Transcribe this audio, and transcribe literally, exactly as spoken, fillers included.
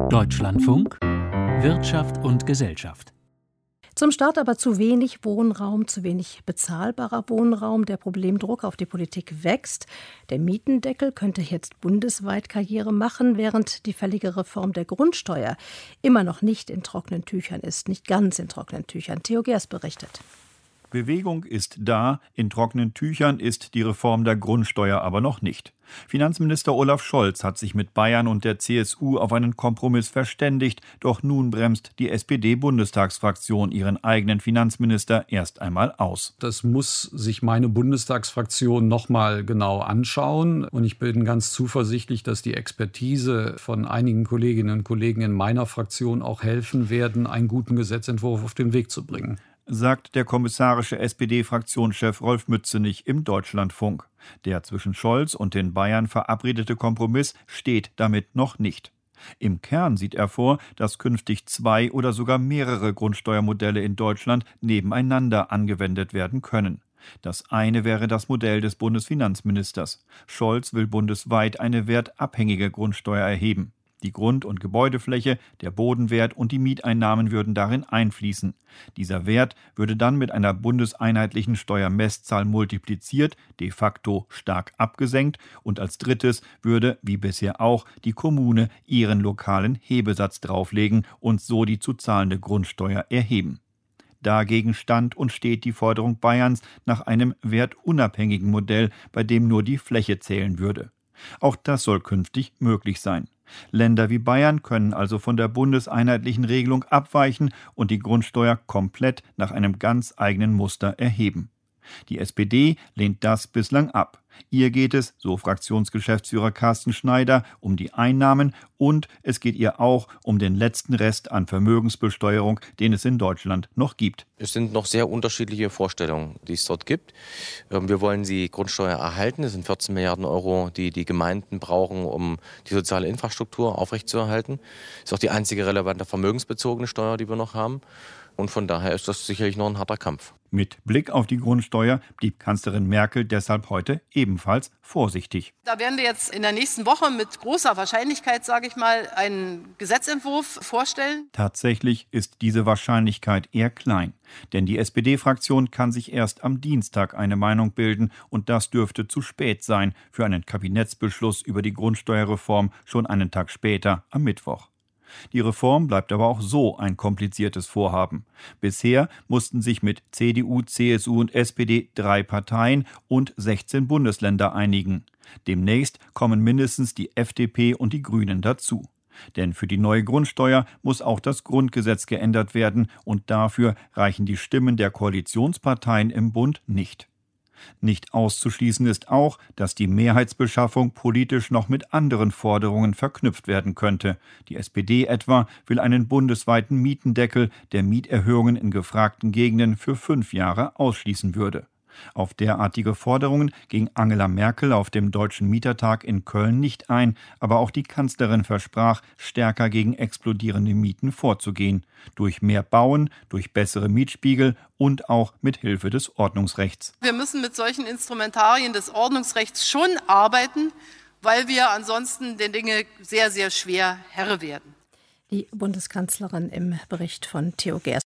Deutschlandfunk Wirtschaft und Gesellschaft. Zum Start aber zu wenig Wohnraum, zu wenig bezahlbarer Wohnraum. Der Problemdruck auf die Politik wächst. Der Mietendeckel könnte jetzt bundesweit Karriere machen, während die fällige Reform der Grundsteuer immer noch nicht in trockenen Tüchern ist. Nicht ganz in trockenen Tüchern. Theo Gers berichtet. Bewegung ist da, in trockenen Tüchern ist die Reform der Grundsteuer aber noch nicht. Finanzminister Olaf Scholz hat sich mit Bayern und der C S U auf einen Kompromiss verständigt, doch nun bremst die S P D-Bundestagsfraktion ihren eigenen Finanzminister erst einmal aus. Das muss sich meine Bundestagsfraktion noch mal genau anschauen und ich bin ganz zuversichtlich, dass die Expertise von einigen Kolleginnen und Kollegen in meiner Fraktion auch helfen werden, einen guten Gesetzentwurf auf den Weg zu bringen, sagt der kommissarische S P D-Fraktionschef Rolf Mützenich im Deutschlandfunk. Der zwischen Scholz und den Bayern verabredete Kompromiss steht damit noch nicht. Im Kern sieht er vor, dass künftig zwei oder sogar mehrere Grundsteuermodelle in Deutschland nebeneinander angewendet werden können. Das eine wäre das Modell des Bundesfinanzministers. Scholz will bundesweit eine wertabhängige Grundsteuer erheben. Die Grund- und Gebäudefläche, der Bodenwert und die Mieteinnahmen würden darin einfließen. Dieser Wert würde dann mit einer bundeseinheitlichen Steuermesszahl multipliziert, de facto stark abgesenkt, und als drittes würde, wie bisher auch, die Kommune ihren lokalen Hebesatz drauflegen und so die zu zahlende Grundsteuer erheben. Dagegen stand und steht die Forderung Bayerns nach einem wertunabhängigen Modell, bei dem nur die Fläche zählen würde. Auch das soll künftig möglich sein. Länder wie Bayern können also von der bundeseinheitlichen Regelung abweichen und die Grundsteuer komplett nach einem ganz eigenen Muster erheben. Die S P D lehnt das bislang ab. Ihr geht es, so Fraktionsgeschäftsführer Carsten Schneider, um die Einnahmen und es geht ihr auch um den letzten Rest an Vermögensbesteuerung, den es in Deutschland noch gibt. Es sind noch sehr unterschiedliche Vorstellungen, die es dort gibt. Wir wollen die Grundsteuer erhalten. Das sind vierzehn Milliarden Euro, die die Gemeinden brauchen, um die soziale Infrastruktur aufrechtzuerhalten. Das ist auch die einzige relevante vermögensbezogene Steuer, die wir noch haben. Und von daher ist das sicherlich noch ein harter Kampf. Mit Blick auf die Grundsteuer blieb Kanzlerin Merkel deshalb heute ebenfalls vorsichtig. Da werden wir jetzt in der nächsten Woche mit großer Wahrscheinlichkeit, sage ich mal, einen Gesetzentwurf vorstellen. Tatsächlich ist diese Wahrscheinlichkeit eher klein. Denn die S P D-Fraktion kann sich erst am Dienstag eine Meinung bilden und das dürfte zu spät sein für einen Kabinettsbeschluss über die Grundsteuerreform schon einen Tag später am Mittwoch. Die Reform bleibt aber auch so ein kompliziertes Vorhaben. Bisher mussten sich mit C D U, C S U und S P D drei Parteien und sechzehn Bundesländer einigen. Demnächst kommen mindestens die F D P und die Grünen dazu. Denn für die neue Grundsteuer muss auch das Grundgesetz geändert werden und dafür reichen die Stimmen der Koalitionsparteien im Bund nicht. Nicht auszuschließen ist auch, dass die Mehrheitsbeschaffung politisch noch mit anderen Forderungen verknüpft werden könnte. Die S P D etwa will einen bundesweiten Mietendeckel, der Mieterhöhungen in gefragten Gegenden für fünf Jahre ausschließen würde. Auf derartige Forderungen ging Angela Merkel auf dem Deutschen Mietertag in Köln nicht ein, aber auch die Kanzlerin versprach, stärker gegen explodierende Mieten vorzugehen. Durch mehr Bauen, durch bessere Mietspiegel und auch mit Hilfe des Ordnungsrechts. Wir müssen mit solchen Instrumentarien des Ordnungsrechts schon arbeiten, weil wir ansonsten den Dinge sehr, sehr schwer Herr werden. Die Bundeskanzlerin im Bericht von Theo Gers.